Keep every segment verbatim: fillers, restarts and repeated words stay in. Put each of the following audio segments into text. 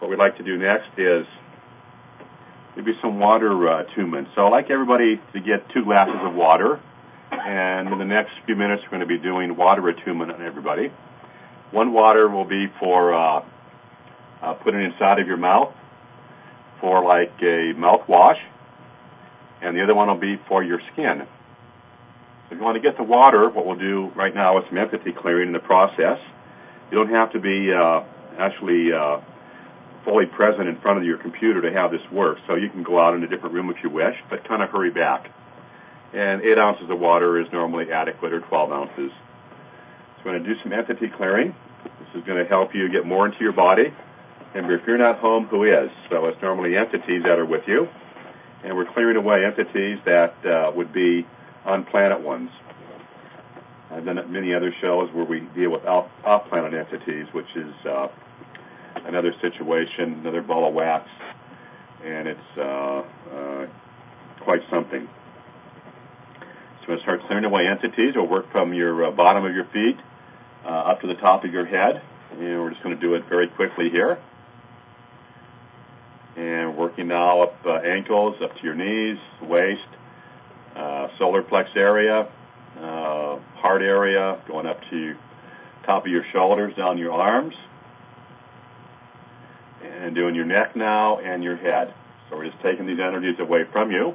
what we'd like to do next is maybe some water uh, attunement. So I'd like everybody to get two glasses of water, and in the next few minutes we're going to be doing water attunement on everybody. One water will be for uh, uh, putting inside of your mouth for like a mouthwash, and the other one will be for your skin. So if you want to get the water, what we'll do right now is some entity clearing in the process. You don't have to be uh, actually uh, fully present in front of your computer to have this work, so you can go out in a different room if you wish, but kind of hurry back. And eight ounces of water is normally adequate, or twelve ounces. So we're going to do some entity clearing. This is going to help you get more into your body. And if you're not home, who is? So it's normally entities that are with you. And we're clearing away entities that uh, would be on-planet ones. I've done many other shows where we deal with off-planet entities, which is uh, another situation, another ball of wax, and it's uh, uh, quite something. So we're going to start clearing away entities. We'll work from your uh, bottom of your feet uh, up to the top of your head, and we're just going to do it very quickly here. And working now up uh, ankles, up to your knees, waist, uh, solar plex area, uh, heart area, going up to top of your shoulders, down your arms, and doing your neck now and your head. So we're just taking these energies away from you.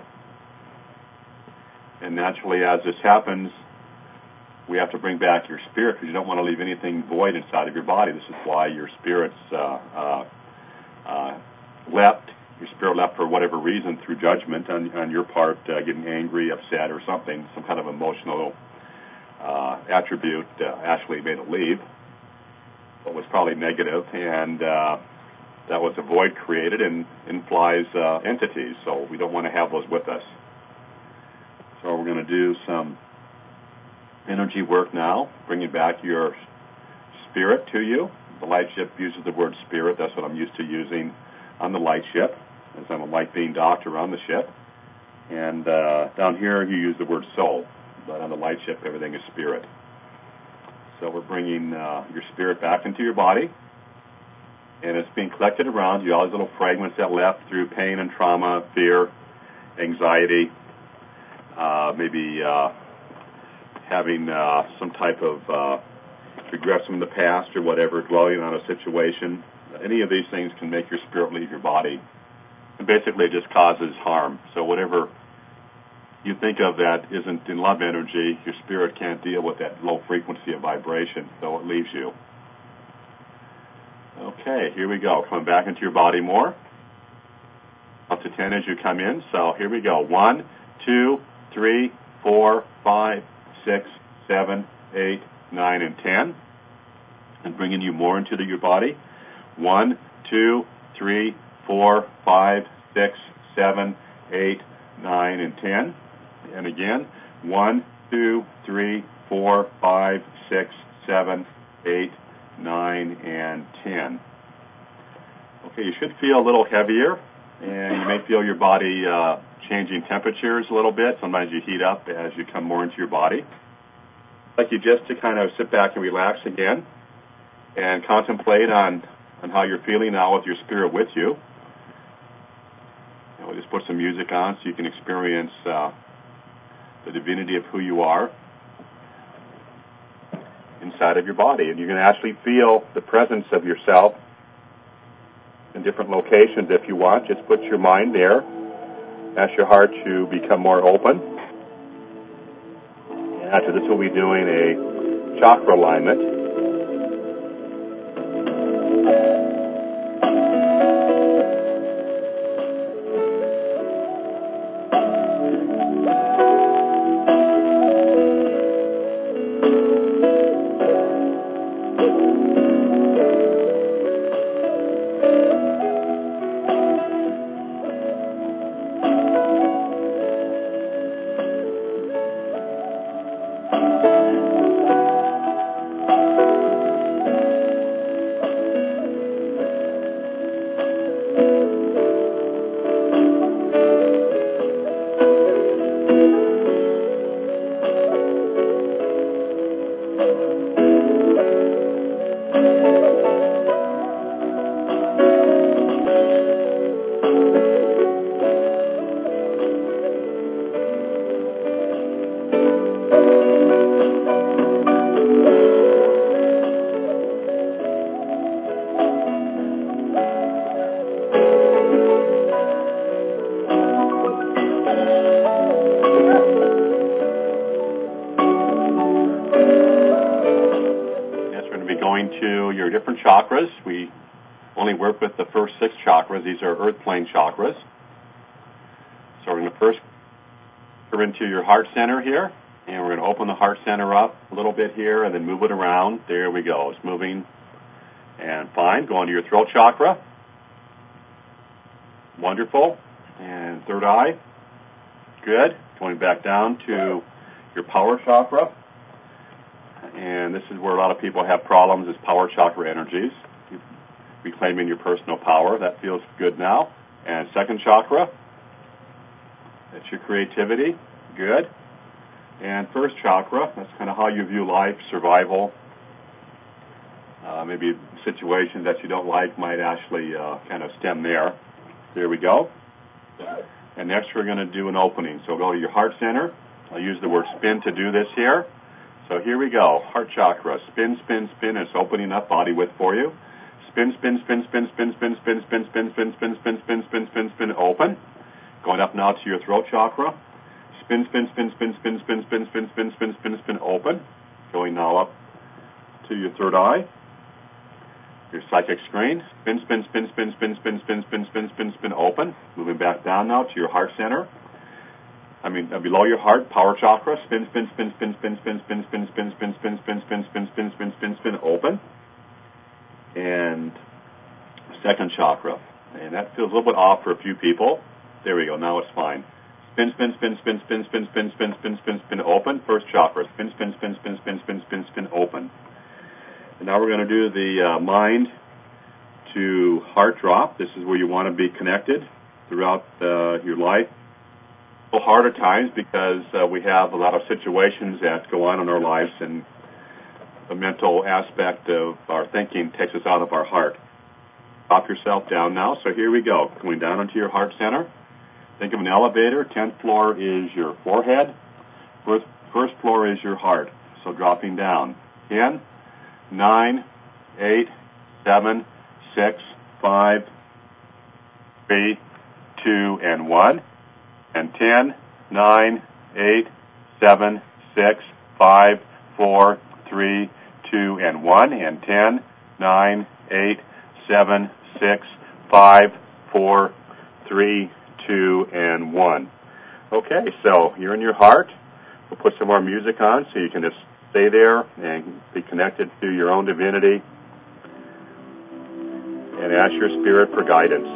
And naturally, as this happens, we have to bring back your spirit, because you don't want to leave anything void inside of your body. This is why your spirit's uh, uh, uh, left. Your spirit left for whatever reason, through judgment on, on your part, uh, getting angry, upset, or something, some kind of emotional uh, attribute uh, actually made it leave. It was probably negative, and uh, that was a void created and implies uh, entities, so we don't want to have those with us. So we're going to do some energy work now, bringing back your spirit to you. The light ship uses the word spirit. That's what I'm used to using on the light ship, as I'm a light being doctor on the ship. And uh, down here you use the word soul, but on the light ship everything is spirit. So we're bringing uh, your spirit back into your body, and it's being collected around you, all these little fragments that left through pain and trauma, fear, anxiety, uh, maybe uh, having uh, some type of uh, regrets from the past or whatever, dwelling on a situation. Any of these things can make your spirit leave your body. And basically it just causes harm. So whatever you think of that isn't in love energy, your spirit can't deal with that low frequency of vibration, so it leaves you. Okay, here we go. Coming back into your body more. Up to ten as you come in. So here we go. One, two, three, four, five, six, seven, eight, nine, and ten. And bringing you more into the, your body. One, two, three, four, five, six, seven, eight, nine, and ten. And again, one, two, three, four, five, six, seven, eight, nine, and ten. Okay, you should feel a little heavier, and you may feel your body uh, changing temperatures a little bit. Sometimes you heat up as you come more into your body. I'd like you just to kind of sit back and relax again and contemplate on on how you're feeling now with your spirit with you. And we'll just put some music on so you can experience uh, the divinity of who you are inside of your body. And you can actually feel the presence of yourself in different locations if you want. Just put your mind there. Ask your heart to become more open. And after this, we'll be doing a chakra alignment. going to your different chakras. We only work with the first six chakras. These are earth plane chakras. So we're going to first go into your heart center here, and we're going to open the heart center up a little bit here and then move it around. There we go. It's moving. And fine. Go into your throat chakra. Wonderful. And third eye. Good. Going back down to your power chakra. And this is where a lot of people have problems, is power chakra energies. Reclaiming your personal power. That feels good now. And second chakra. That's your creativity. Good. And first chakra. That's kind of how you view life, survival. Uh, maybe situations that you don't like might actually uh, kind of stem there. There we go. And next we're going to do an opening. So go to your heart center. I'll use the word spin to do this here. So here we go. Heart chakra. Spin, spin, spin. It's opening up body width for you. Spin, spin, spin, spin, spin, spin, spin, spin, spin, spin, spin, spin, spin, spin, spin, spin, open. Going up now to your throat chakra. Spin, spin, spin, spin, spin, spin, spin, spin, spin, spin, spin, spin, open. Going now up to your third eye. Your psychic screen. Spin, spin, spin, spin, spin, spin, spin, spin, spin, spin, spin, open. Moving back down now to your heart center. I mean, below your heart, power chakra. Spin, spin, spin, spin, spin, spin, spin, spin, spin, spin, spin, spin, spin, spin, spin, spin, spin, spin, open. And second chakra. And that feels a little bit off for a few people. There we go. Now it's fine. Spin, spin, spin, spin, spin, spin, spin, spin, spin, spin, spin, open. First chakra. Spin, spin, spin, spin, spin, spin, spin, spin, open. And now we're going to do the uh, mind to heart drop. This is where you want to be connected throughout uh, your life. A little hard at times because uh, we have a lot of situations that go on in our lives, and the mental aspect of our thinking takes us out of our heart. Drop yourself down now. So here we go. Going down into your heart center. Think of an elevator. Tenth floor is your forehead. First, first floor is your heart. So dropping down. Ten. Nine, eight, seven, six, five, three, two, and one. And ten, nine, eight, seven, six, five, four, three, two, and one. And ten, nine, eight, seven, six, five, four, three, two, and one. Okay, so you're in your heart. We'll put some more music on so you can just stay there and be connected to your own divinity and ask your spirit for guidance.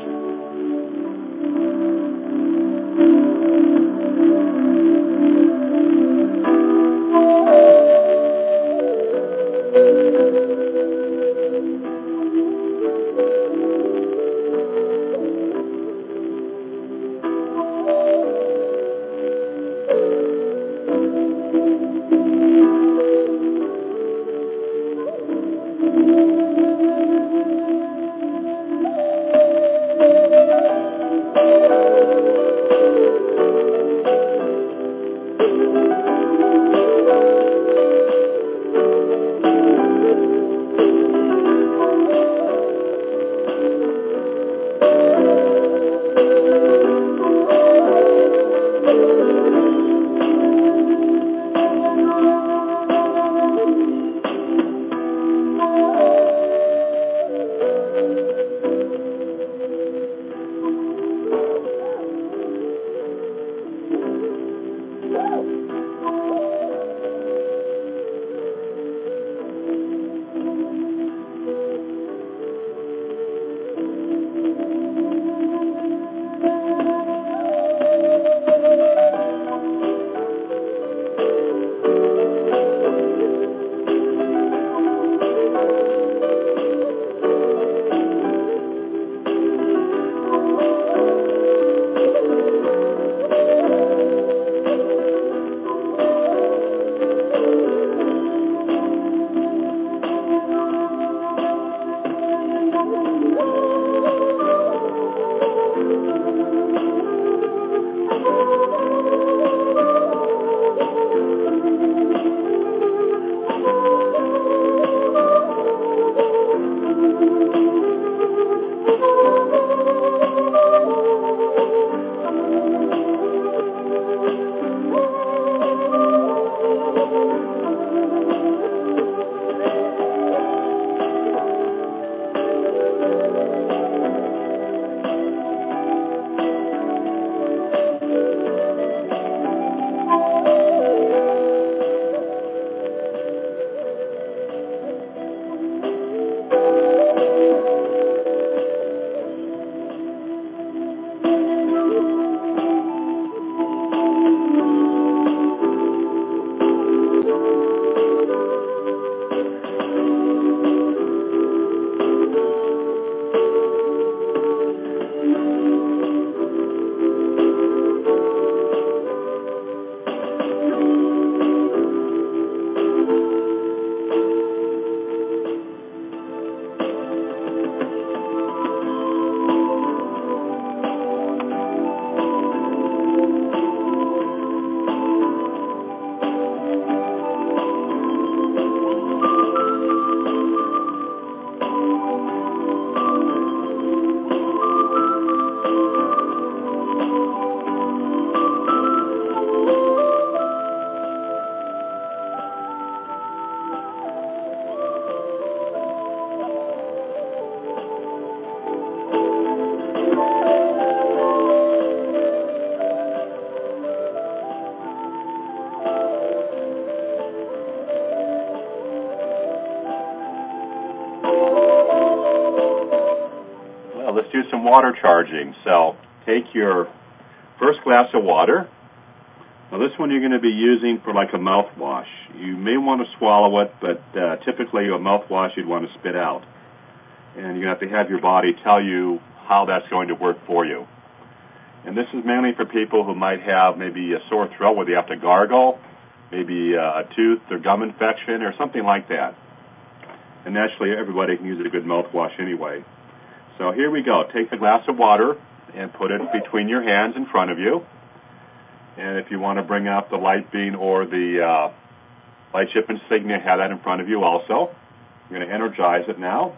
So let's do some water charging. So take your first glass of water. Now this one you're going to be using for like a mouthwash. You may want to swallow it, but uh, typically a mouthwash you'd want to spit out. And you're going to have to have your body tell you how that's going to work for you. And this is mainly for people who might have maybe a sore throat where they have to gargle, maybe a tooth or gum infection or something like that. And naturally, everybody can use a good mouthwash anyway. So here we go. Take the glass of water and put it between your hands in front of you. And if you want to bring up the light beam or the uh, lightship insignia, have that in front of you also. You're going to energize it now.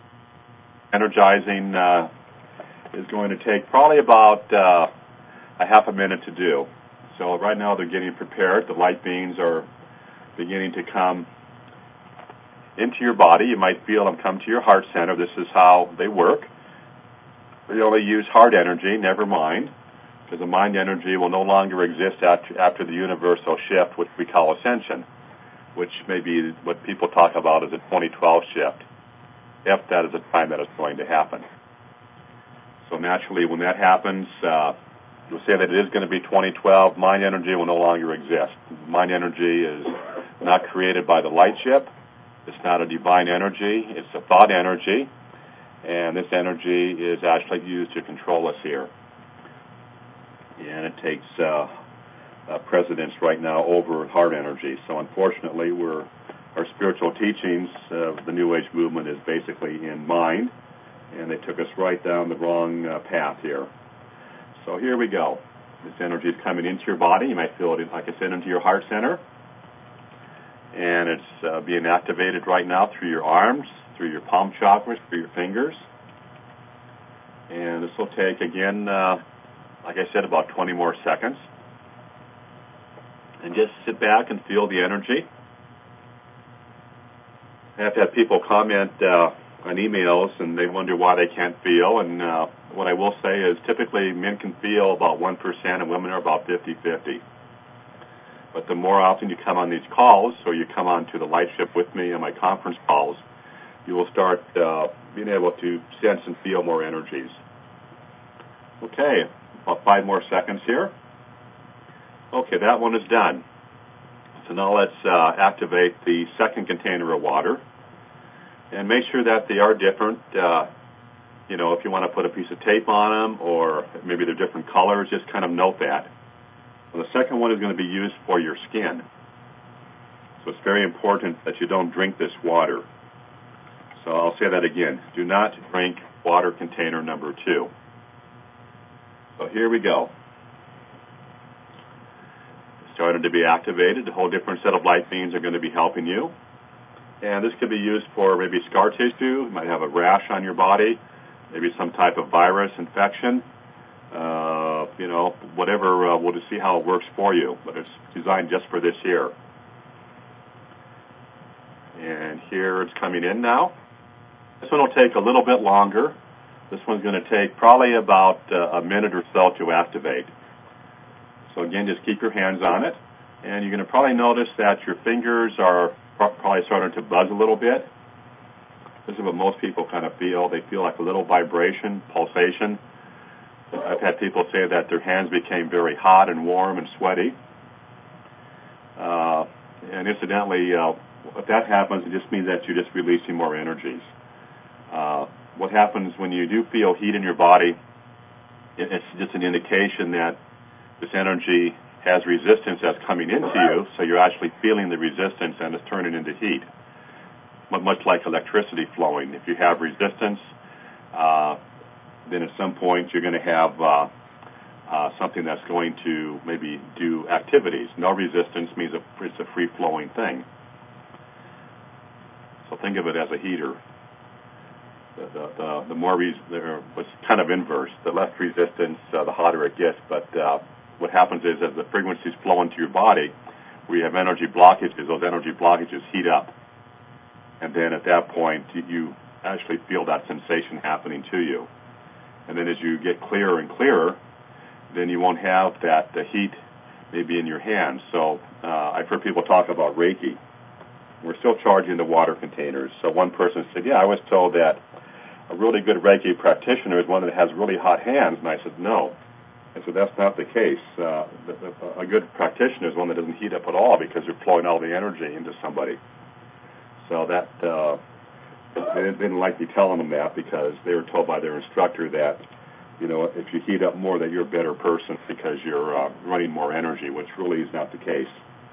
Energizing uh, is going to take probably about uh, a half a minute to do. So right now they're getting prepared. The light beams are beginning to come into your body. You might feel them come to your heart center. This is how they work. They only use heart energy, never mind, because the mind energy will no longer exist after, after the universal shift, which we call ascension, which may be what people talk about as a twenty twelve shift, if that is the time that is going to happen. So naturally, when that happens, uh, you'll say that it is going to be twenty twelve. Mind energy will no longer exist. Mind energy is not created by the light ship. It's not a divine energy. It's a thought energy. And this energy is actually used to control us here. And it takes uh, uh, precedence right now over heart energy. So unfortunately, we're, our spiritual teachings of the New Age movement is basically in mind. And they took us right down the wrong uh, path here. So here we go. This energy is coming into your body. You might feel it, like I said, into your heart center. And it's uh, being activated right now through your arms, through your palm chakras, through your fingers. And this will take, again, uh, like I said, about twenty more seconds. And just sit back and feel the energy. I have to have people comment uh, on emails, and they wonder why they can't feel. And uh, what I will say is typically men can feel about one percent and women are about fifty fifty. But the more often you come on these calls, or you come on to the light ship with me on my conference calls, you will start uh, being able to sense and feel more energies. Okay, about five more seconds here. Okay, that one is done. So now let's uh, activate the second container of water. And make sure that they are different. Uh, you know, if you want to put a piece of tape on them, or maybe they're different colors, just kind of note that. Well, the second one is going to be used for your skin. So it's very important that you don't drink this water. So I'll say that again. Do not drink water container number two. So here we go. It's starting to be activated. A whole different set of light beams are going to be helping you. And this could be used for maybe scar tissue. You might have a rash on your body, maybe some type of virus infection. Uh, you know, whatever, uh, we'll just see how it works for you. But it's designed just for this here. And here it's coming in now. This one will take a little bit longer. This one's going to take probably about uh, a minute or so to activate. So again, just keep your hands on it. And you're going to probably notice that your fingers are probably starting to buzz a little bit. This is what most people kind of feel. They feel like a little vibration, pulsation. I've had people say that their hands became very hot and warm and sweaty. Uh, and incidentally, uh, if that happens, it just means that you're just releasing more energies. Uh, what happens when you do feel heat in your body, it, it's just an indication that this energy has resistance that's coming into you, so you're actually feeling the resistance and it's turning into heat, much like electricity flowing. If you have resistance, uh, then at some point you're going to have uh, uh, something that's going to maybe do activities. No resistance means it's a free-flowing thing. So think of it as a heater. The, the, the, the more, res- it's kind of inverse. The less resistance, uh, the hotter it gets. But uh, what happens is as the frequencies flow into your body, we have energy blockages. Those energy blockages heat up. And then at that point, you actually feel that sensation happening to you. And then as you get clearer and clearer, then you won't have that the heat maybe in your hands. So uh, I've heard people talk about Reiki. We're still charging the water containers. So one person said, yeah, I was told that a really good Reiki practitioner is one that has really hot hands. And I said, no. I said, that's not the case. Uh, the, the, a good practitioner is one that doesn't heat up at all because you're flowing all the energy into somebody. So that, uh, they didn't like me telling them that because they were told by their instructor that, you know, if you heat up more, that you're a better person because you're uh, running more energy, which really is not the case.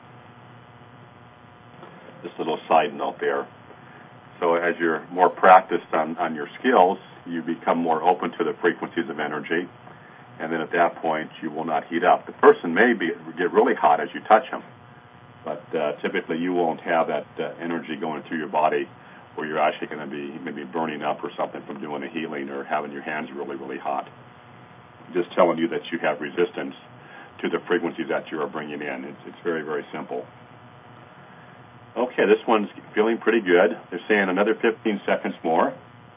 Just a little side note there. So as you're more practiced on, on your skills, you become more open to the frequencies of energy, and then at that point, you will not heat up. The person may be, get really hot as you touch them, but uh, typically you won't have that uh, energy going through your body where you're actually going to be maybe burning up or something from doing a healing or having your hands really, really hot. Just telling you that you have resistance to the frequencies that you are bringing in. It's, it's very, very simple. Okay, this one's feeling pretty good. They're saying another fifteen seconds more.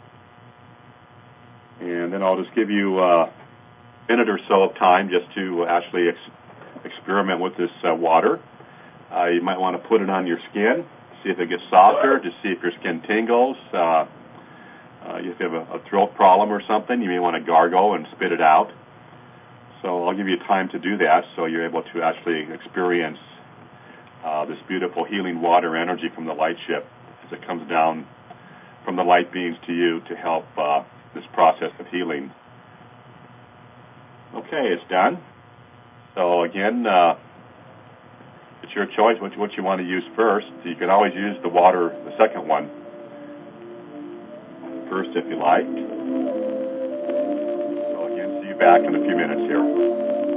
And then I'll just give you a minute or so of time just to actually ex- experiment with this uh, water. Uh, you might want to put it on your skin, see if it gets softer, to see if your skin tingles. Uh, uh, if you have a, a throat problem or something, you may want to gargle and spit it out. So I'll give you time to do that so you're able to actually experience uh, this beautiful healing water energy from the light ship as it comes down from the light beings to you to help uh, this process of healing. Okay, it's done. So again, uh, it's your choice what, what you want to use first. You can always use the water, the second one, first if you like. So again, see you back in a few minutes here.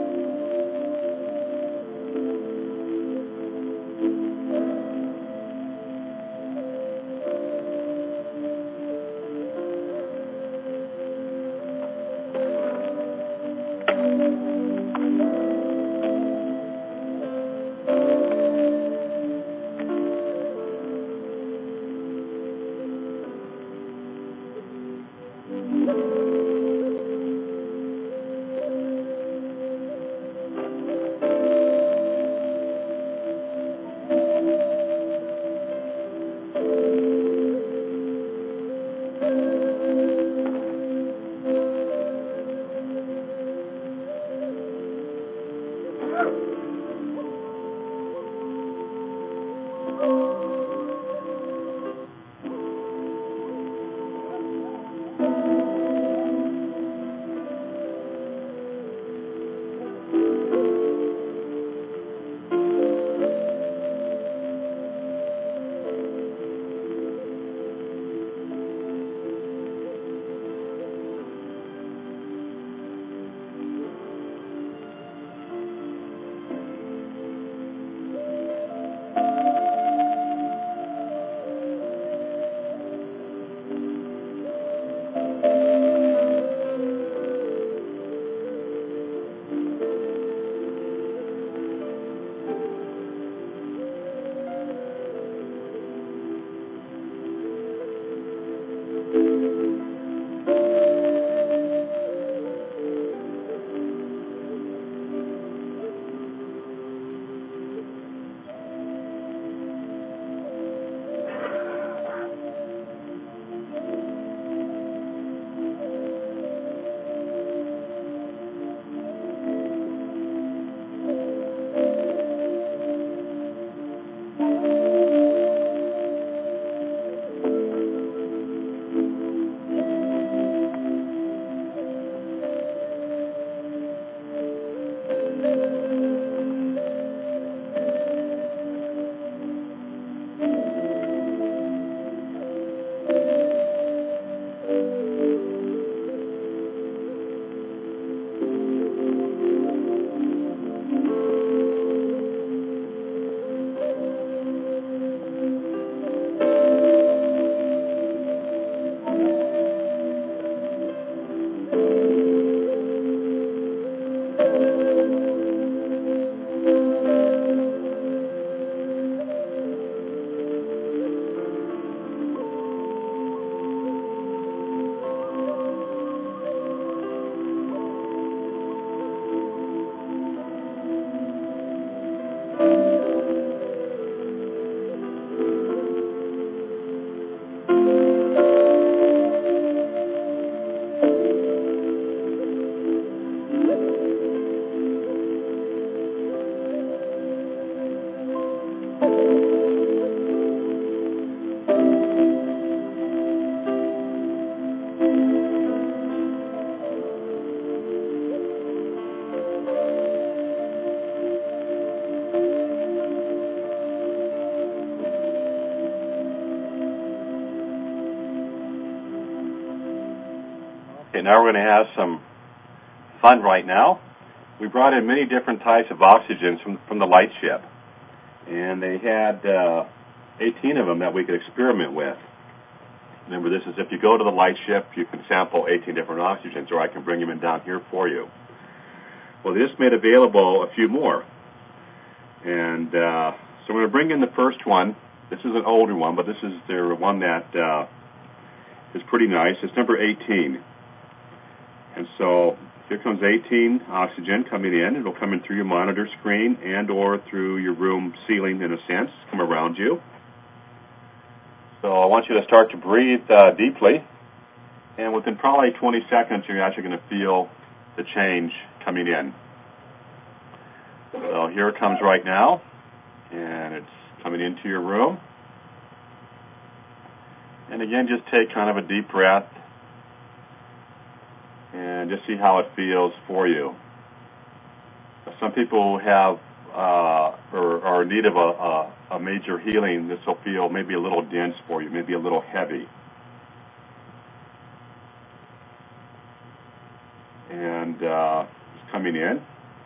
Thank you. Okay, now we're going to have some fun right now. We brought in many different types of oxygens from, from the Lightship, and they had uh, eighteen of them that we could experiment with. Remember, this is if you go to the Lightship, you can sample eighteen different oxygens, or I can bring them in down here for you. Well, they just made available a few more. And uh, so I'm going to bring in the first one. This is an older one, but this is the one that uh, is pretty nice. It's number eighteen. And so here comes eighteen oxygen coming in. It'll come in through your monitor screen and or through your room ceiling, in a sense, come around you. So I want you to start to breathe uh, deeply. And within probably twenty seconds, you're actually going to feel the change coming in. So here it comes right now, and it's coming into your room. And again, just take kind of a deep breath and just see how it feels for you. Some people have uh, or are in need of a, a, a major healing. This will feel maybe a little dense for you, maybe a little heavy. And uh, it's coming in.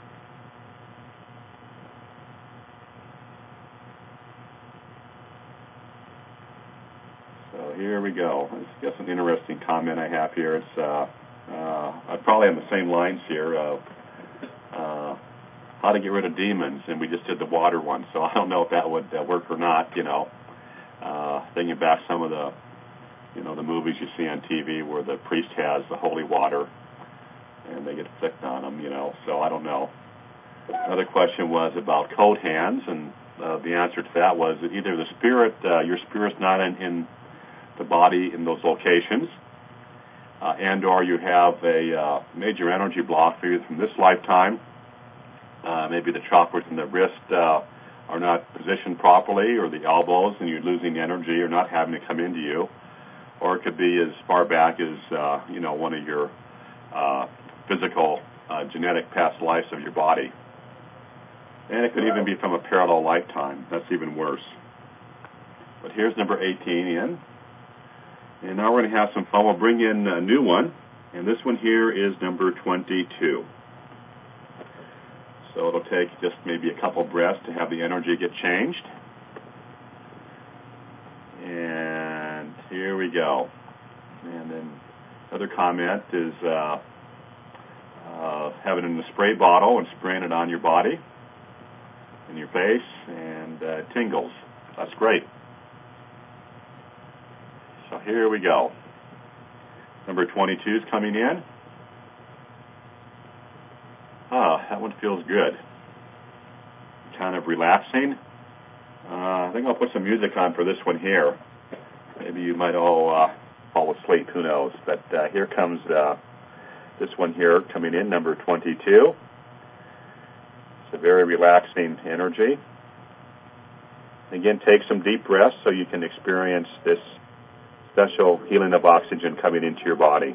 So here we go. It's got an interesting comment I have here. It's uh, uh, I'm probably on the same lines here of uh, how to get rid of demons, and we just did the water one, so I don't know if that would uh, work or not. You know, uh, thinking back some of the, you know, the movies you see on T V where the priest has the holy water, and they get flicked on them. You know, so I don't know. Another question was about cold hands, and uh, the answer to that was that either the spirit, uh, your spirit's not in, in the body in those locations, uh, and or you have a uh, major energy block either from this lifetime. Uh, maybe the chakras in the wrist uh, are not positioned properly, or the elbows, and you're losing energy or not having to come into you. Or it could be as far back as, uh, you know, one of your uh, physical, uh, genetic past lives of your body. And it could even be from a parallel lifetime. That's even worse. But here's number eighteen in. And now we're going to have some fun. We'll bring in a new one. And this one here is number twenty-two. So it'll take just maybe a couple breaths to have the energy get changed. And here we go. And then another comment is uh, uh, having it in a spray bottle and spraying it on your body, in your face, and uh, it tingles. That's great. So here we go. Number twenty-two is coming in. Ah, that one feels good. Kind of relaxing. Uh, I think I'll put some music on for this one here. Maybe you might all uh, fall asleep, who knows. But uh, here comes uh, this one here coming in, number twenty-two. It's a very relaxing energy. Again, take some deep breaths so you can experience this special healing of oxygen coming into your body.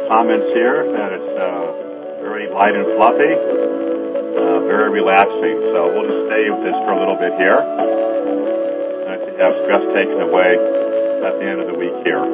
comments here that it's uh, very light and fluffy, uh, very relaxing. So we'll just stay with this for a little bit here. Nice to have stress taken away at the end of the week here.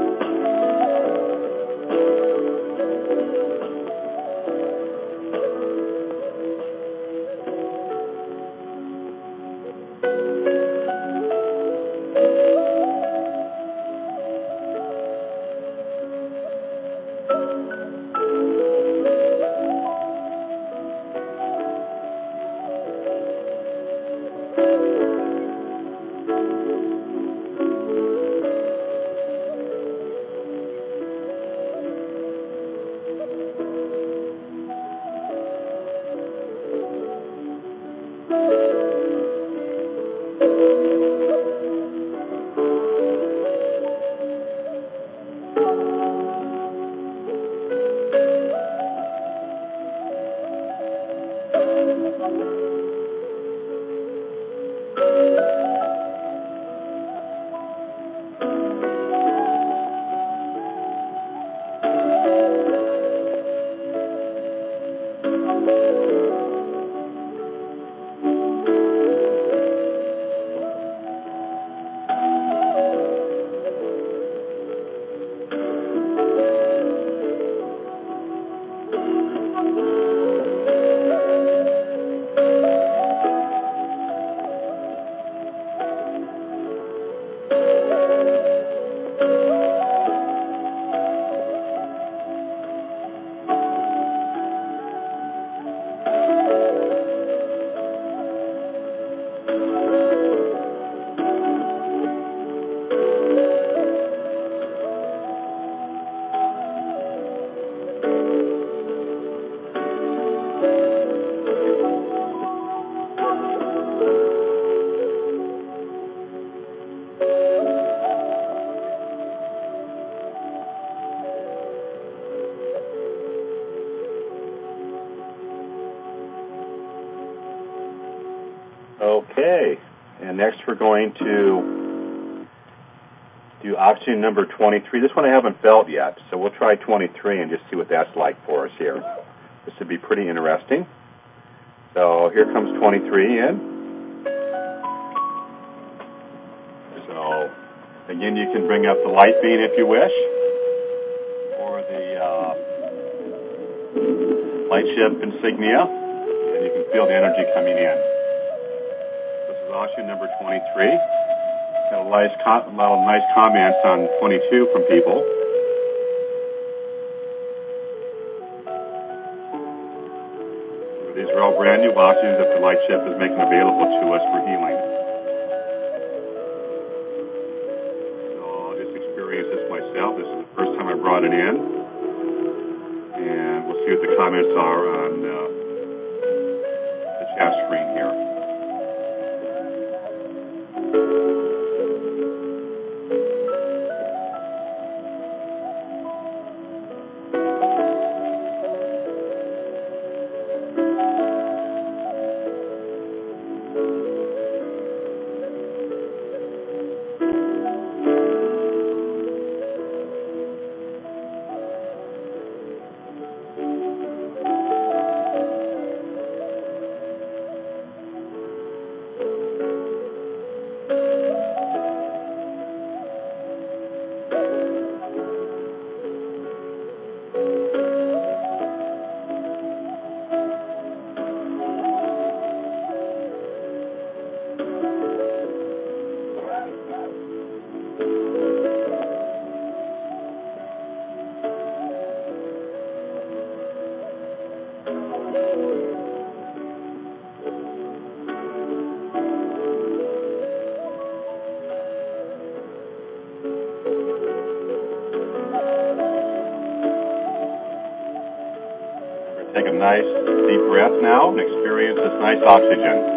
Okay, and next we're going to do oxygen number twenty-three. This one I haven't felt yet, so we'll try twenty-three and just see what that's like for us here. This would be pretty interesting. So here comes twenty-three in. So again, you can bring up the light beam if you wish, or the uh, light ship insignia, and you can feel the energy coming in. Oxygen number twenty-three. Got a, nice com- a lot of nice comments on twenty-two from people. These are all brand new oxygens that the light ship is making available to us for healing. So I'll just experience this myself. This is the first time I brought it in. And we'll see what the comments are on uh, the chat screen here. Take a nice deep breath now and experience this nice oxygen.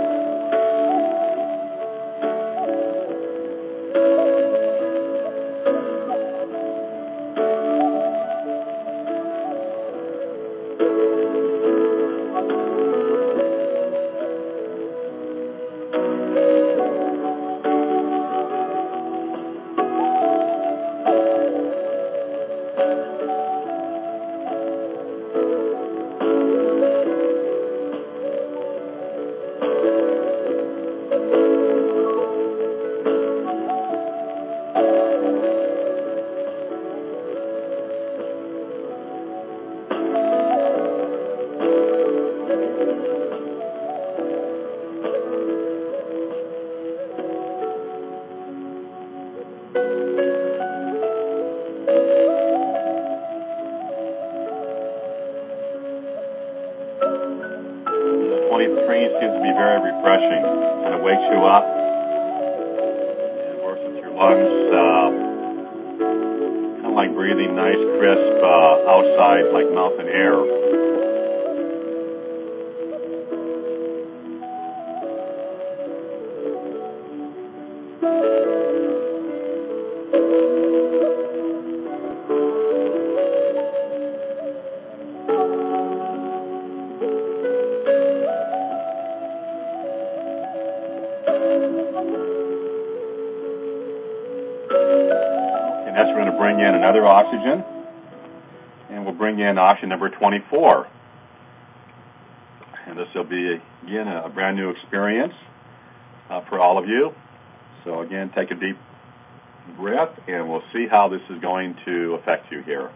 smelling tree seems to be very refreshing. Kind of wakes you up and works with your lungs. Uh, kind of like breathing nice, crisp uh, outside, like mountain air. And next we're going to bring in another oxygen, and we'll bring in oxygen number twenty-four. And this will be, again, a brand new experience uh, for all of you. So again, take a deep breath, and we'll see how this is going to affect you here.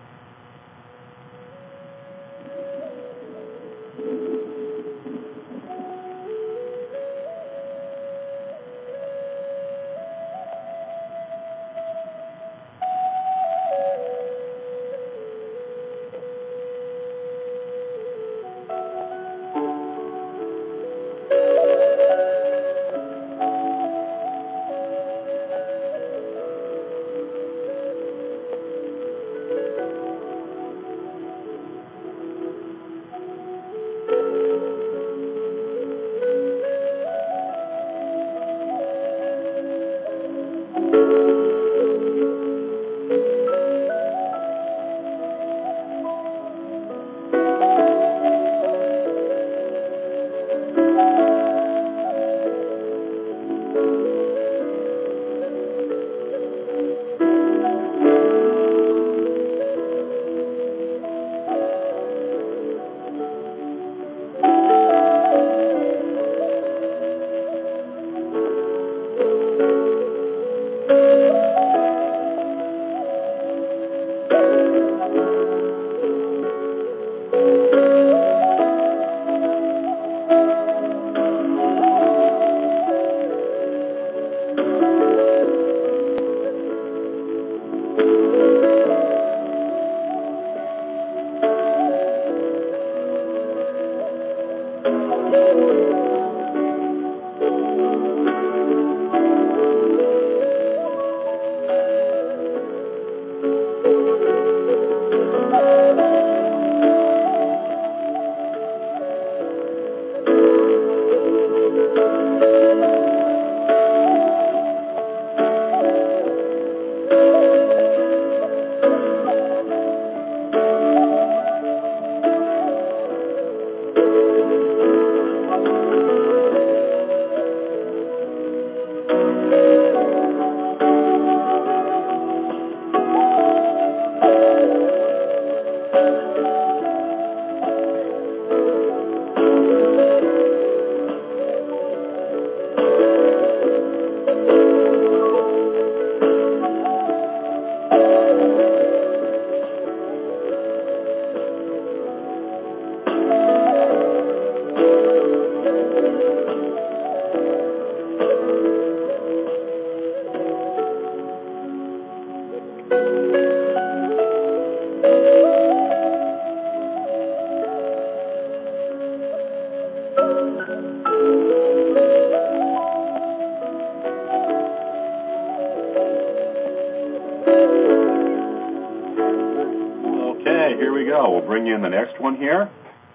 Here we go. We'll bring in the next one here.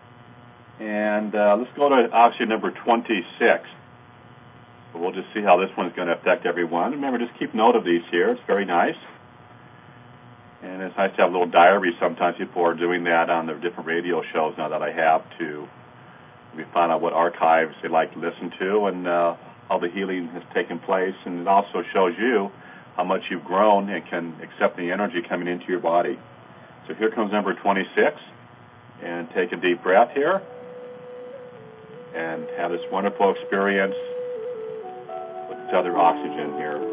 And uh, let's go to oxygen number twenty-six. So we'll just see how this one's going to affect everyone. Remember, just keep note of these here. It's very nice. And it's nice to have a little diary. Sometimes people are doing that on their different radio shows now that I have to we find out what archives they like to listen to and uh, how the healing has taken place. And it also shows you how much you've grown and can accept the energy coming into your body. So here comes number twenty-six, and take a deep breath here, and have this wonderful experience with this other oxygen here.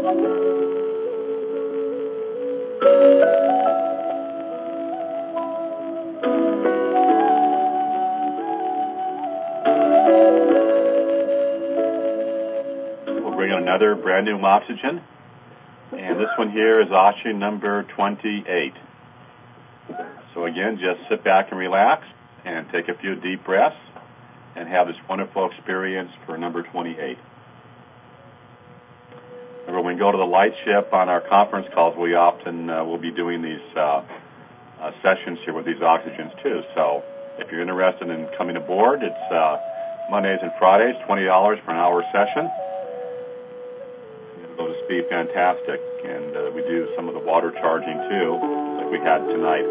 We'll bring in another brand new oxygen. And this one here is oxygen number twenty-eight. So again, just sit back and relax and take a few deep breaths and have this wonderful experience for number twenty-eight. Remember, when we go to the light ship on our conference calls, we often uh, will be doing these uh, uh, sessions here with these oxygens too. So if you're interested in coming aboard, it's uh, Mondays and Fridays, twenty dollars for an hour session. It'll just be fantastic. And uh, we do some of the water charging too, like we had tonight.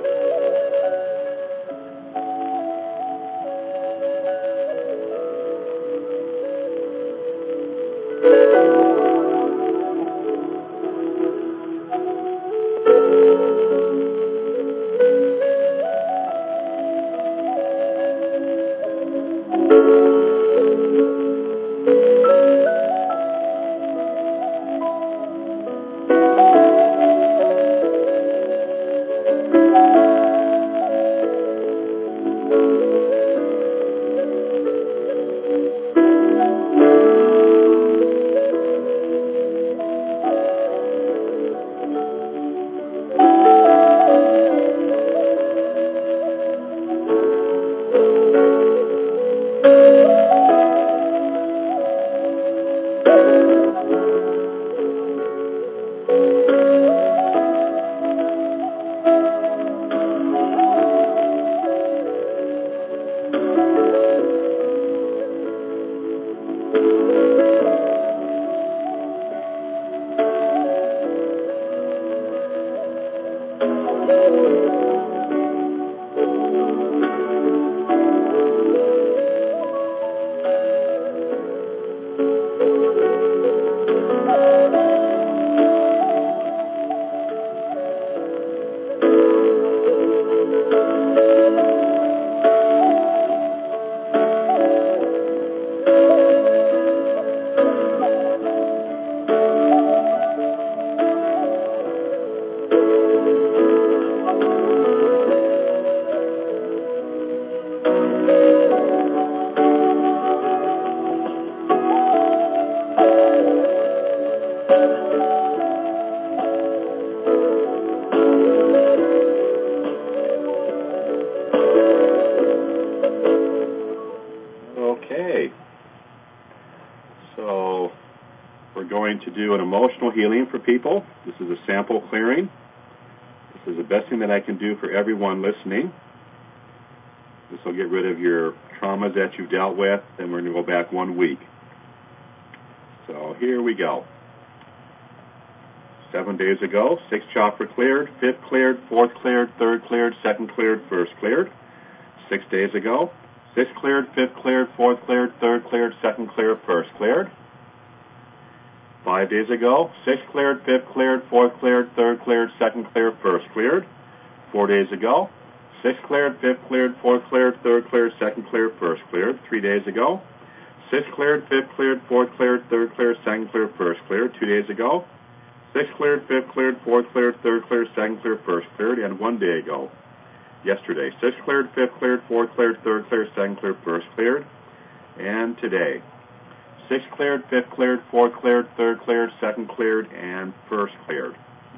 To do an emotional healing for people. This is a sample clearing. This is the best thing that I can do for everyone listening. This will get rid of your traumas that you've dealt with, and we're going to go back one week. So here we go. Seven days ago, sixth chakra cleared, fifth cleared, fourth cleared, third cleared, second cleared, first cleared. Six days ago, sixth cleared, fifth cleared, fourth cleared, third cleared, second cleared, first cleared. Five days ago, sixth cleared, fifth cleared, fourth cleared, third cleared, second cleared, first cleared. Four days ago, sixth cleared, fifth cleared, fourth cleared, third cleared, second cleared, first cleared. Three days ago, sixth cleared, fifth cleared, fourth cleared, third cleared, second cleared, first cleared. Two days ago, sixth cleared, fifth cleared, fourth cleared, third cleared, second cleared, first cleared. And one day ago, yesterday, sixth cleared, fifth cleared, fourth cleared, third cleared, second cleared, first cleared. And today, sixth cleared, fifth cleared, fourth cleared, third cleared, second cleared, and first cleared.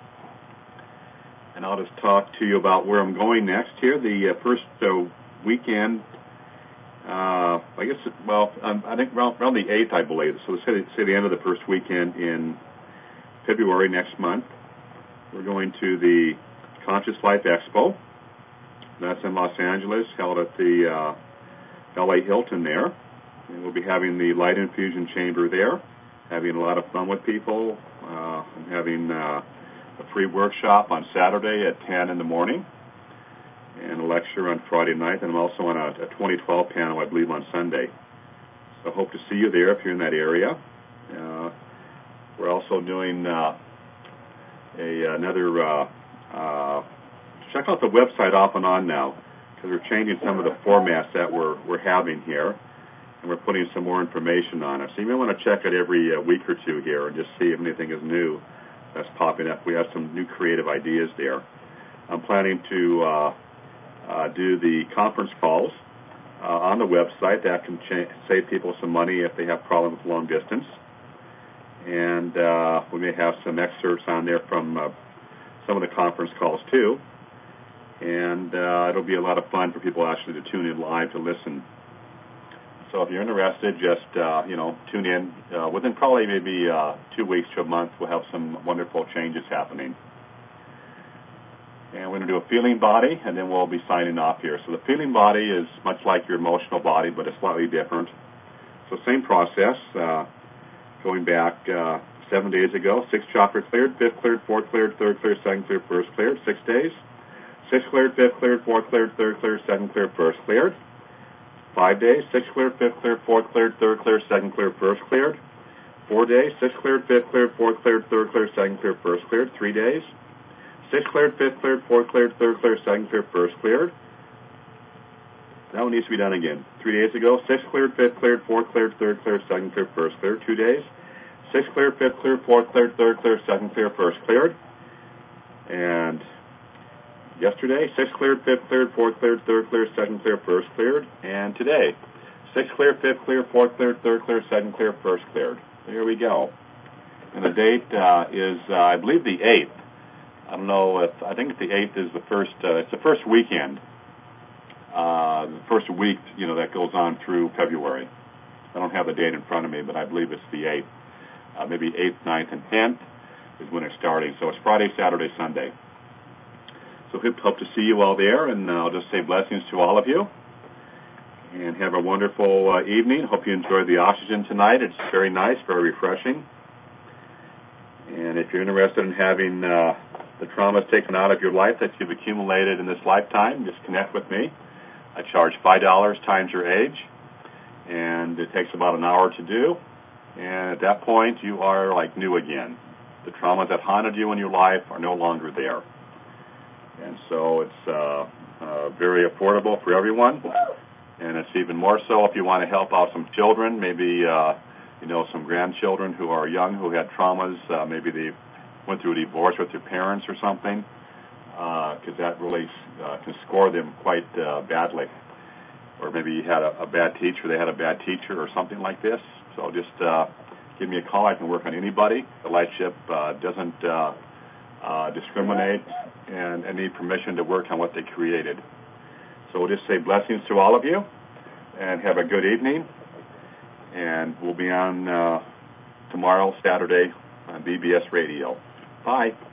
And I'll just talk to you about where I'm going next here. The uh, first uh, weekend, uh, I guess, well, um, I think around, around the eighth, I believe. So let's say, say the end of the first weekend in February next month. We're going to the Conscious Life Expo. That's in Los Angeles, held at the uh, L A Hilton there. And we'll be having the light infusion chamber there, having a lot of fun with people. Uh, I'm having uh, a free workshop on Saturday at ten in the morning and a lecture on Friday night. And I'm also on a, a twenty twelve panel, I believe, on Sunday. So I hope to see you there if you're in that area. Uh, we're also doing uh, a, another, uh, uh, check out the website off and on now because we're changing some of the formats that we're, we're having here. and we're putting some more information on it. So you may want to check it every uh, week or two here and just see if anything is new that's popping up. We have some new creative ideas there. I'm planning to uh, uh, do the conference calls uh, on the website. That can cha- save people some money if they have problems with long distance. And uh, we may have some excerpts on there from uh, some of the conference calls too. And uh, it'll be a lot of fun for people actually to tune in live to listen. So if you're interested, just uh, you know, tune in. Uh, within probably maybe uh, two weeks to a month, we'll have some wonderful changes happening. And we're going to do a feeling body, and then we'll be signing off here. So the feeling body is much like your emotional body, but it's slightly different. So same process, uh, going back uh, seven days ago. Sixth chakra cleared, fifth cleared, fourth cleared, third cleared, second cleared, first cleared. Six days. Sixth cleared, fifth cleared, fourth cleared, third cleared, second cleared, first cleared. Five days, sixth cleared, fifth cleared, fourth cleared, third cleared, second cleared, first cleared. Four days, sixth cleared, fifth cleared, fourth cleared, third cleared, second cleared, first cleared. Three days, sixth cleared, fifth cleared, fourth cleared, third cleared, second cleared, first cleared. That one needs to be done again. Three days ago, sixth cleared, fifth cleared, fourth cleared, third cleared, second cleared, first cleared. Two days, sixth cleared, fifth cleared, fourth cleared, third cleared, second cleared, first cleared. And yesterday, sixth cleared, fifth cleared, fourth cleared, third cleared, second cleared, first cleared. And today, sixth cleared, fifth cleared, fourth cleared, third cleared, second cleared, first cleared. There we go. And the date uh, is, uh, I believe, the eighth. I don't know if, I think the eighth is the first, uh, it's the first weekend, uh, the first week, you know, that goes on through February. I don't have the date in front of me, but I believe it's the eighth. Uh, maybe eighth, ninth, and tenth is when it's starting. So it's Friday, Saturday, Sunday. So hope to see you all there, and uh, I'll just say blessings to all of you. And have a wonderful uh, evening. Hope you enjoyed the oxygen tonight. It's very nice, very refreshing. And if you're interested in having uh, the traumas taken out of your life that you've accumulated in this lifetime, just connect with me. I charge five dollars times your age, and it takes about an hour to do. And at that point, you are like new again. The traumas that haunted you in your life are no longer there. And so it's uh, uh, very affordable for everyone. And it's even more so if you want to help out some children, maybe, uh, you know, some grandchildren who are young, who had traumas. Uh, maybe they went through a divorce with their parents or something, because uh, that really uh, can score them quite uh, badly. Or maybe you had a, a bad teacher, they had a bad teacher or something like this. So just uh, give me a call. I can work on anybody. The Lightship uh, doesn't uh, uh, discriminate and, and need permission to work on what they created. So we'll just say blessings to all of you, and have a good evening. And we'll be on uh, tomorrow, Saturday, on B B S Radio. Bye.